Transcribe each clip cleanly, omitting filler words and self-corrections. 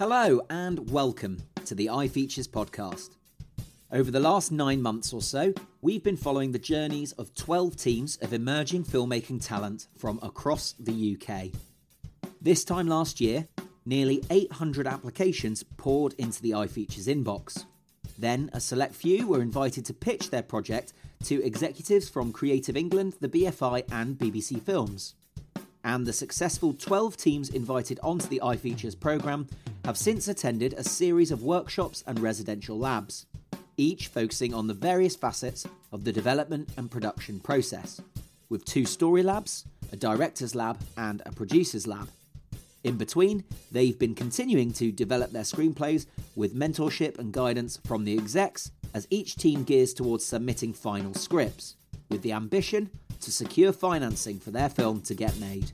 Hello and welcome to the iFeatures podcast. Over the last 9 months or so, we've been following the journeys of 12 teams of emerging filmmaking talent from across the UK. This time last year, nearly 800 applications poured into the iFeatures inbox. Then a select few were invited to pitch their project to executives from Creative England, the BFI and BBC Films. And the successful 12 teams invited onto the iFeatures programme have since attended a series of workshops and residential labs, each focusing on the various facets of the development and production process, with 2 story labs, a director's lab and a producer's lab. In between, they've been continuing to develop their screenplays with mentorship and guidance from the execs as each team gears towards submitting final scripts, with the ambition to secure financing for their film to get made.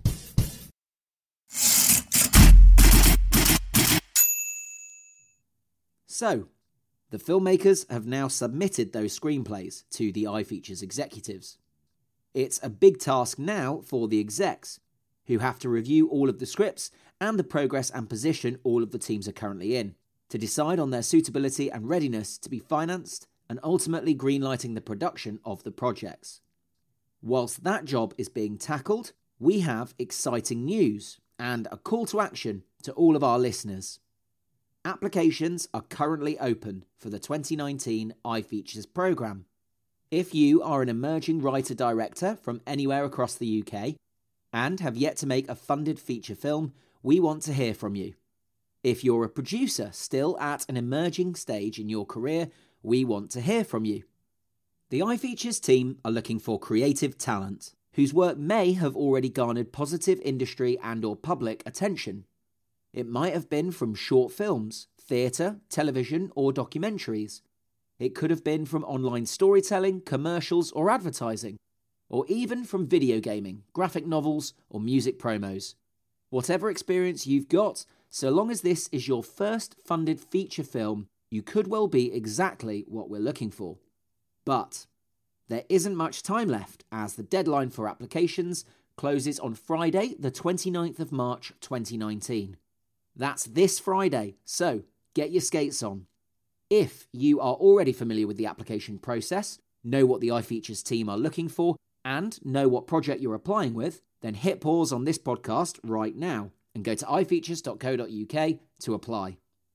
So, the filmmakers have now submitted those screenplays to the iFeatures executives. It's a big task now for the execs, who have to review all of the scripts and the progress and position all of the teams are currently in, to decide on their suitability and readiness to be financed and ultimately greenlighting the production of the projects. Whilst that job is being tackled, we have exciting news and a call to action to all of our listeners. Applications are currently open for the 2019 iFeatures programme. If you are an emerging writer-director from anywhere across the UK and have yet to make a funded feature film, we want to hear from you. If you're a producer still at an emerging stage in your career, we want to hear from you. The iFeatures team are looking for creative talent, whose work may have already garnered positive industry and/or public attention. It might have been from short films, theatre, television or documentaries. It could have been from online storytelling, commercials or advertising, or even from video gaming, graphic novels or music promos. Whatever experience you've got, so long as this is your first funded feature film, you could well be exactly what we're looking for. But there isn't much time left as the deadline for applications closes on Friday, the 29th of March 2019. That's this Friday, so get your skates on. If you are already familiar with the application process, know what the iFeatures team are looking for, and know what project you're applying with, then hit pause on this podcast right now and go to ifeatures.co.uk to apply.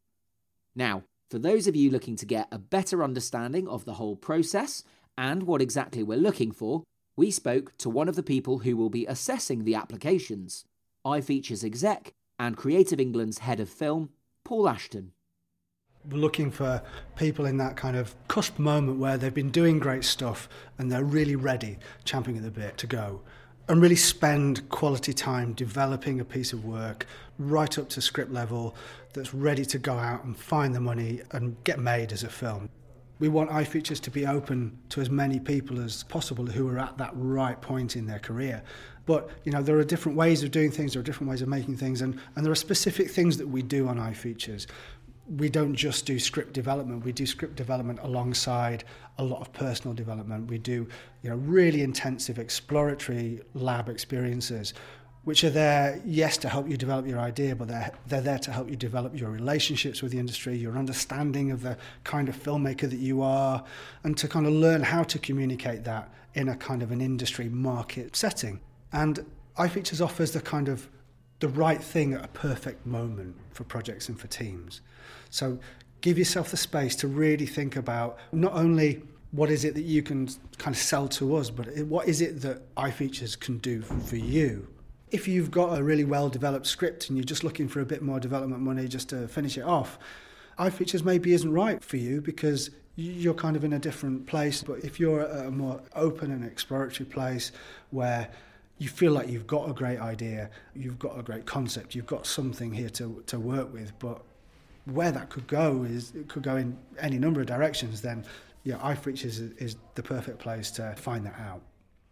Now, for those of you looking to get a better understanding of the whole process and what exactly we're looking for, we spoke to one of the people who will be assessing the applications, iFeatures exec and Creative England's head of film, Paul Ashton. We're looking for people in that kind of cusp moment where they've been doing great stuff and they're really ready, champing at the bit to go, and really spend quality time developing a piece of work right up to script level that's ready to go out and find the money and get made as a film. We want iFeatures to be open to as many people as possible who are at that right point in their career. But, there are different ways of doing things, there are different ways of making things, and there are specific things that we do on iFeatures. We don't just do script development, we do script development alongside a lot of personal development. We do, really intensive exploratory lab experiences, which are there, yes, to help you develop your idea, but they're there to help you develop your relationships with the industry, your understanding of the kind of filmmaker that you are, and to kind of learn how to communicate that in a kind of an industry market setting. And iFeatures offers the right thing at a perfect moment for projects and for teams. So give yourself the space to really think about not only what is it that you can kind of sell to us, but what is it that iFeatures can do for you. If you've got a really well-developed script and you're just looking for a bit more development money just to finish it off, iFeatures maybe isn't right for you because you're kind of in a different place. But if you're at a more open and exploratory place where you feel like you've got a great idea, you've got a great concept, you've got something here to work with, but where that could go it could go in any number of directions, then iFeatures is the perfect place to find that out.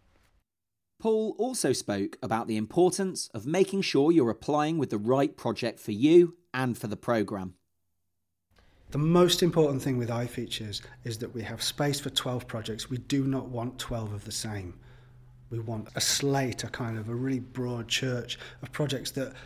Paul also spoke about the importance of making sure you're applying with the right project for you and for the programme. The most important thing with iFeatures is that we have space for 12 projects. We do not want 12 of the same. We want a slate, a kind of a really broad church of projects that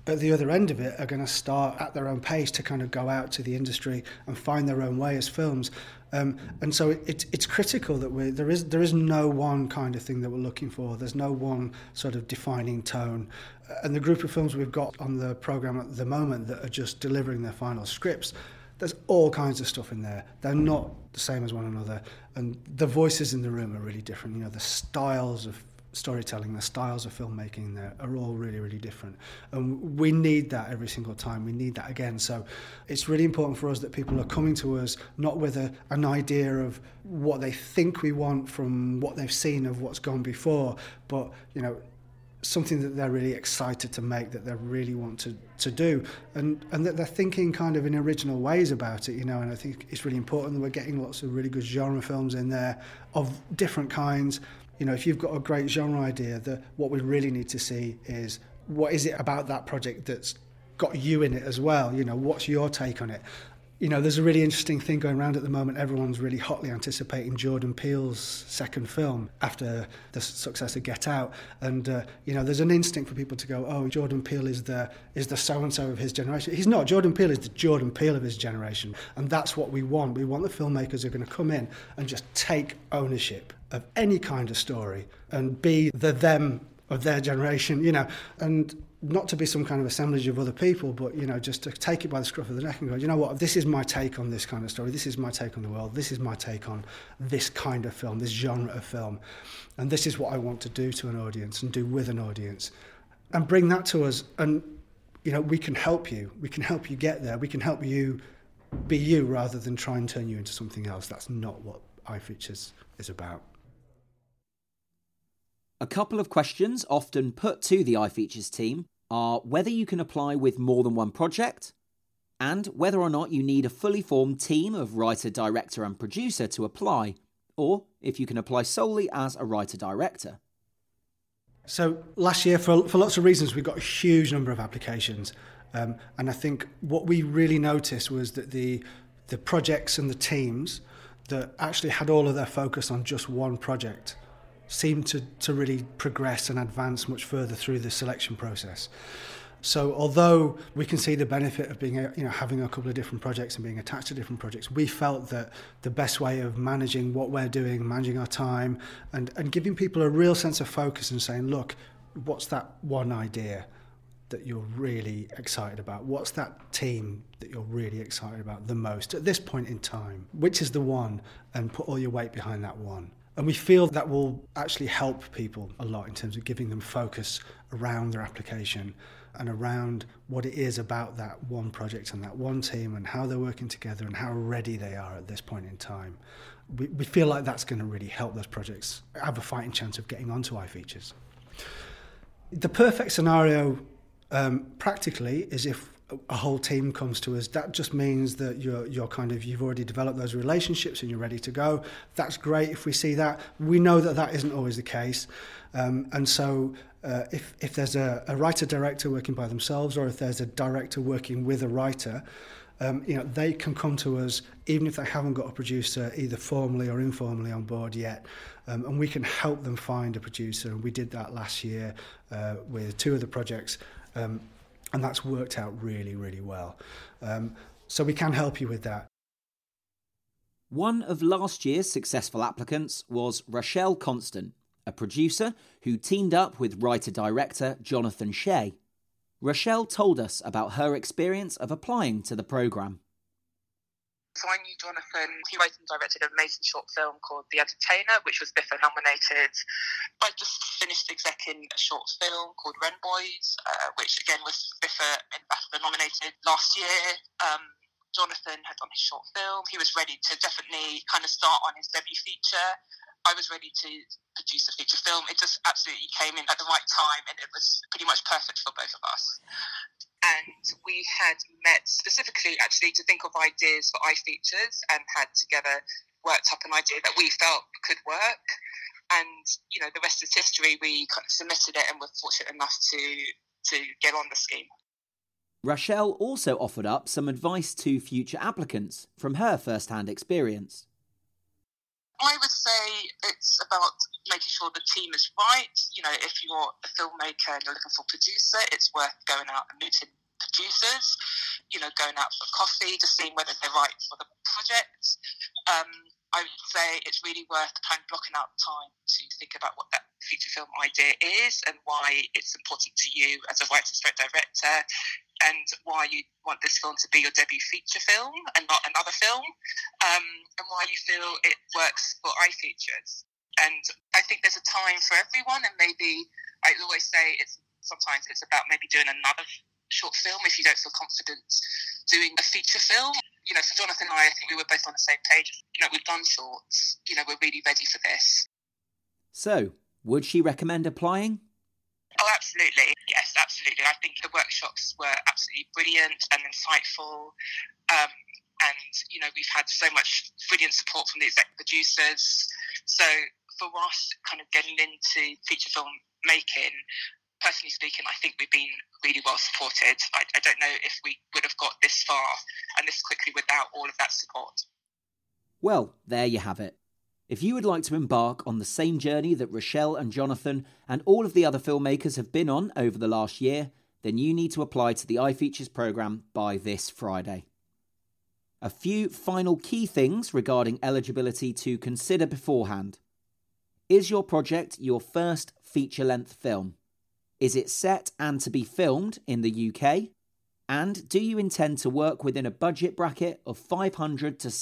at the other end of it are going to start at their own pace to kind of go out to the industry and find their own way as films. And so it's critical that there is no one kind of thing that we're looking for. There's no one sort of defining tone. And the group of films we've got on the programme at the moment that are just delivering their final scripts, there's all kinds of stuff in there. They're not the same as one another. And the voices in the room are really different. You know, the styles of storytelling, the styles of filmmaking there are all really, really different. And we need that every single time. We need that again. So it's really important for us that people are coming to us not with an idea of what they think we want from what they've seen of what's gone before, but, you know, something that they're really excited to make, that they really want to do, and that they're thinking kind of in original ways about it, you know. And I think it's really important that we're getting lots of really good genre films in there of different kinds. You know, if you've got a great genre idea, what we really need to see is what is it about that project that's got you in it as well? You know, what's your take on it? You know, there's a really interesting thing going around at the moment. Everyone's really hotly anticipating Jordan Peele's second film after the success of Get Out. And, you know, there's an instinct for people to go, oh, Jordan Peele is the so-and-so of his generation. He's not. Jordan Peele is the Jordan Peele of his generation. And that's what we want. We want the filmmakers who are going to come in and just take ownership of any kind of story and be the them of their generation, you know, and not to be some kind of assemblage of other people, but, you know, just to take it by the scruff of the neck and go, you know what, this is my take on this kind of story, this is my take on the world, this is my take on this kind of film, this genre of film, and this is what I want to do to an audience and do with an audience, and bring that to us. And, you know, we can help you get there, we can help you be you rather than try and turn you into something else. That's not what iFeatures is about. A couple of questions often put to the iFeatures team are whether you can apply with more than one project, and whether or not you need a fully formed team of writer, director and producer to apply, or if you can apply solely as a writer-director. So last year, for lots of reasons, we got a huge number of applications. And I think what we really noticed was that the projects and the teams that actually had all of their focus on just one project seemed to really progress and advance much further through the selection process. So although we can see the benefit of being, you know, having a couple of different projects and being attached to different projects, we felt that the best way of managing what we're doing, managing our time, and giving people a real sense of focus and saying, look, what's that one idea that you're really excited about? What's that team that you're really excited about the most at this point in time? Which is the one? And put all your weight behind that one. And we feel that will actually help people a lot in terms of giving them focus around their application and around what it is about that one project and that one team and how they're working together and how ready they are at this point in time. We feel like that's going to really help those projects have a fighting chance of getting onto iFeatures. The perfect scenario practically is if a whole team comes to us. That just means that you've already developed those relationships and you're ready to go. That's great if we see that. We know that isn't always the case. And so if there's a writer-director working by themselves, or if there's a director working with a writer, you know, they can come to us even if they haven't got a producer either formally or informally on board yet. And we can help them find a producer. And we did that last year with two of the projects. And that's worked out really, really well. So we can help you with that. One of last year's successful applicants was Rochelle Constant, a producer who teamed up with writer-director Jonathan Shea. Rochelle told us about her experience of applying to the programme. So I knew Jonathan. He wrote and directed an amazing short film called The Entertainer, which was BIFA nominated. I just finished execing a short film called Wren Boys, which again was BIFA and BAFTA nominated last year. Jonathan had done his short film. He was ready to definitely kind of start on his debut feature. I was ready to produce a feature film. It just absolutely came in at the right time, and it was pretty much perfect for both of us. And we had met specifically actually to think of ideas for iFeatures, and had together worked up an idea that we felt could work. And, you know, the rest is history. We kind of submitted it and were fortunate enough to get on the scheme. Rochelle also offered up some advice to future applicants from her first-hand experience. I would say it's about, making sure the team is right. You know, if you're a filmmaker and you're looking for a producer, it's worth going out and meeting producers, you know, going out for coffee to see whether they're right for the project. I would say it's really worth kind of blocking out time to think about what that feature film idea is and why it's important to you as a writer/director, and why you want this film to be your debut feature film and not another film, and why you feel it works for iFeatures. And I think there's a time for everyone, and maybe I always say sometimes it's about maybe doing another short film if you don't feel confident doing a feature film. You know, for Jonathan and I think we were both on the same page. You know, we've done shorts. You know, we're really ready for this. So, would she recommend applying? Oh, absolutely. Yes, absolutely. I think the workshops were absolutely brilliant and insightful. And, you know, we've had so much brilliant support from the exec producers. So for us, kind of getting into feature film making, personally speaking, I think we've been really well supported. I don't know if we would have got this far and this quickly without all of that support. Well, there you have it. If you would like to embark on the same journey that Rochelle and Jonathan and all of the other filmmakers have been on over the last year, then you need to apply to the iFeatures programme by this Friday. A few final key things regarding eligibility to consider beforehand. Is your project your first feature-length film? Is it set and to be filmed in the UK? And do you intend to work within a budget bracket of £500,000 to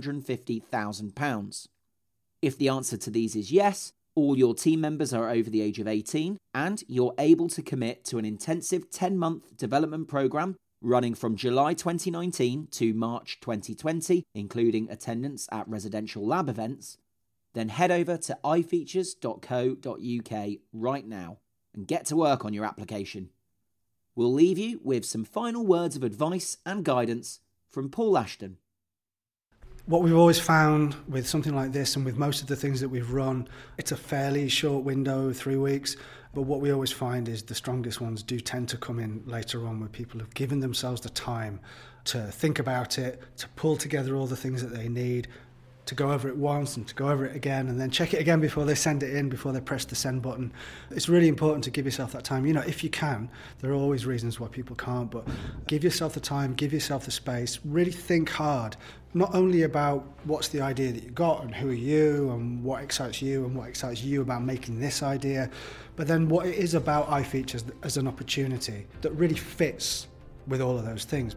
£750,000? If the answer to these is yes, all your team members are over the age of 18 and you're able to commit to an intensive 10-month development programme running from July 2019 to March 2020, including attendance at residential lab events, then head over to ifeatures.co.uk right now and get to work on your application. We'll leave you with some final words of advice and guidance from Paul Ashton. What we've always found with something like this, and with most of the things that we've run, it's a fairly short window, 3 weeks, but what we always find is the strongest ones do tend to come in later on, where people have given themselves the time to think about it, to pull together all the things that they need, to go over it once and to go over it again and then check it again before they send it in, before they press the send button. It's really important to give yourself that time. You know, if you can, there are always reasons why people can't, but give yourself the time, give yourself the space, really think hard, not only about what's the idea that you got and who are you and what excites you about making this idea, but then what it is about iFeatures as an opportunity that really fits with all of those things.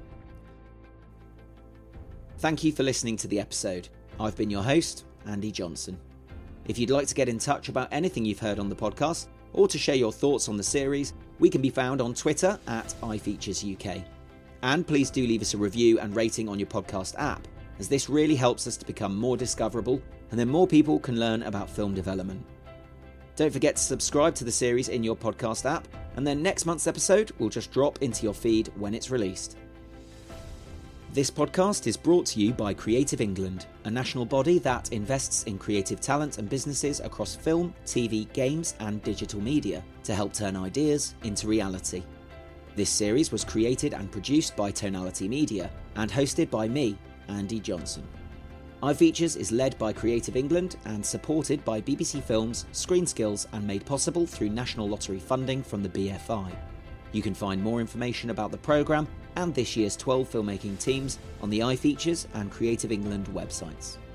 Thank you for listening to the episode. I've been your host, Andy Johnson. If you'd like to get in touch about anything you've heard on the podcast, or to share your thoughts on the series, we can be found on Twitter at iFeaturesUK. And please do leave us a review and rating on your podcast app, as this really helps us to become more discoverable, and then more people can learn about film development. Don't forget to subscribe to the series in your podcast app, and then next month's episode will just drop into your feed when it's released. This podcast is brought to you by Creative England, a national body that invests in creative talent and businesses across film, TV, games and digital media to help turn ideas into reality. This series was created and produced by Tonality Media and hosted by me, Andy Johnson. iFeatures is led by Creative England and supported by BBC Films, Screen Skills and made possible through National Lottery funding from the BFI. You can find more information about the programme and this year's 12 filmmaking teams on the iFeatures and Creative England websites.